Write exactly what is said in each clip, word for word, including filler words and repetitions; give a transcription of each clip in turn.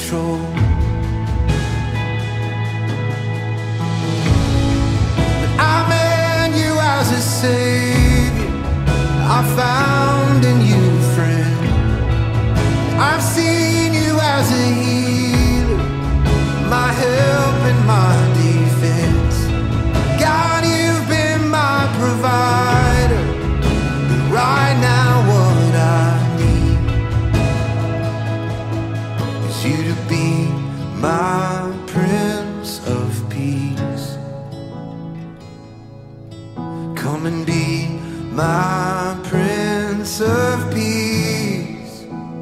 control. But I met you as a savior, I found in you a friend. I've seen you as a healer, my help and my defense. God, you've been my provider, but right now what I need is you to be my Prince of Peace. Come and be my Prince of Peace.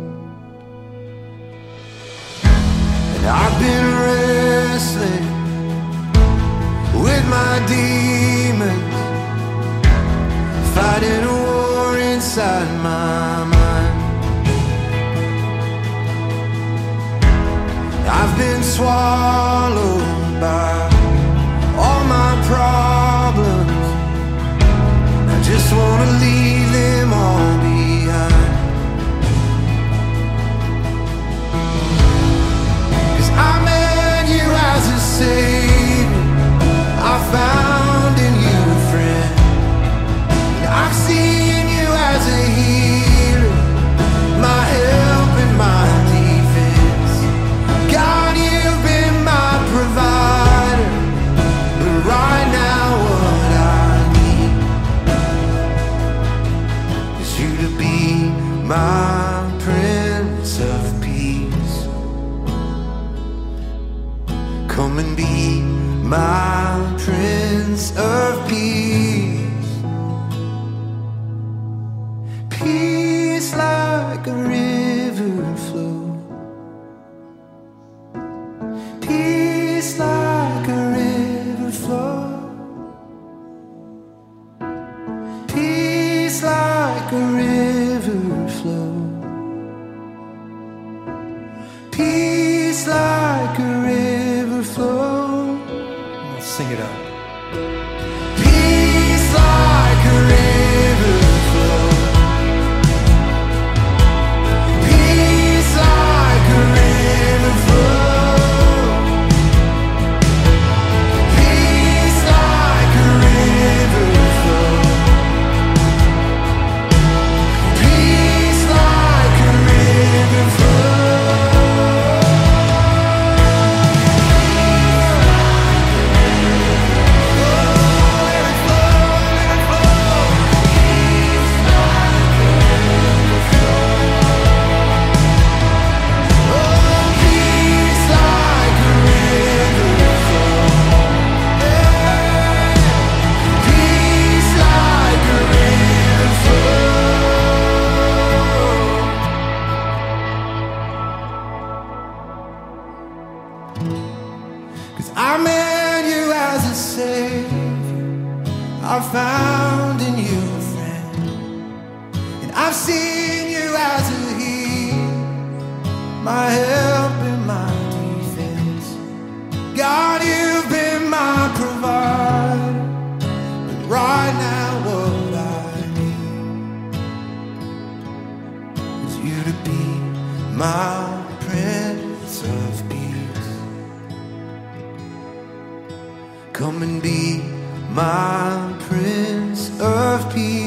And I've been wrestling with my demons, fighting a war inside my mind. I've been swallowed by all my problems, I just wanna leave them all behind. 'Cause I met you as a savior, I found in you a friend. I've seen you as a healer, my help and my defense. God, you've been my provider, but right now what I need is you to be my Prince of Peace. Come and be my Prince of Peace. Peace like a river flow, peace like a river flow, peace like a river flow, peace like a river flow. Let's sing it out. Peace like a river flow, peace like a river flow, peace like a river flow, peace like a river flow. I met you as a savior, I found in you a friend. And I've seen you as a healer, my help and my defense. God, you've been my provider, but right now what I need is you to be my Prince of Peace. Come and be my Prince of Peace.